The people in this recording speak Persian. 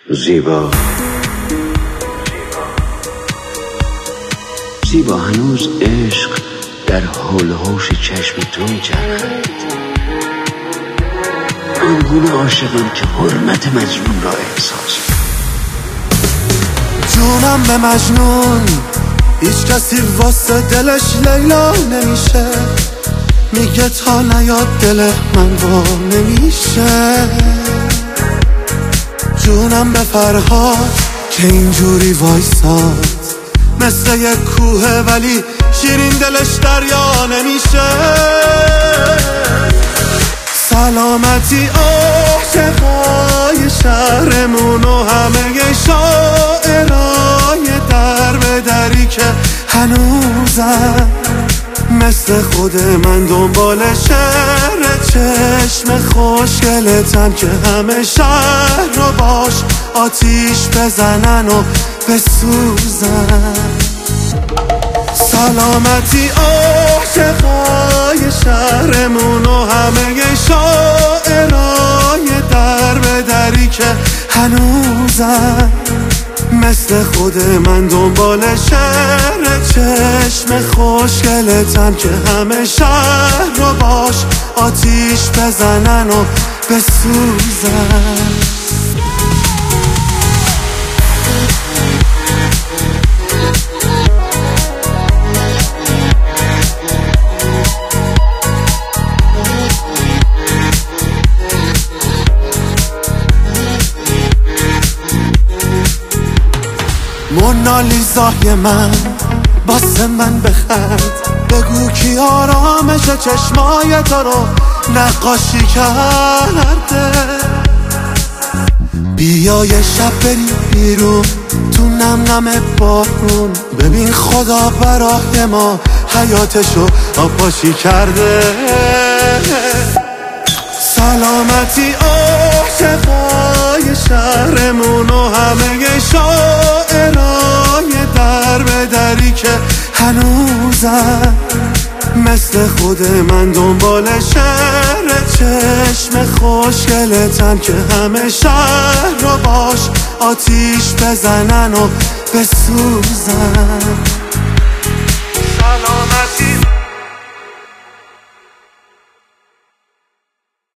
زیبا هنوز عشق در حول و حوش چشم تو میچرخد. آنگونه عاشقم که حرمت مجنون را احساس. جونم به مجنون، هیچ کسی واسه دلش لیلا نمیشه. میگه تا نیاد دل من با نمیشه. جونم به فرهاد که اینجوری وایساد، مثل یک کوه ولی شیرین دلش دریا نمیشه. سلامتی عاشقای شهرمون و همه شاعرای در به دری که هنوزم مثل خود من دنبال شعر چشم خوشگلتم که همه شهر رو باش آتیش بزنن و بسوزن. سلامتی عاشقای شهرمون و همه شاعرای در به دری که هنوزم مثل خود من دنبال شعر چشم خوشگلتم که همه شهر رو باش آتیش بزنن و بسوزن. مونالیزای من باسه من بخند، بگو کی آرامش چشمای تو رو نقاشی کرده. بیا یه شب بریم بیرون تو نم نم بارون، ببین خدا برای ما حیاتشو آبپاشی کرده. سلامتی عاشقای شهرمون و همه شاعرای در به دری که هنوزم مثل خود من دنبال شعر چشم خوشگلتم که همه شهر رو باش آتیش بزنن و بسوزن. سلامتی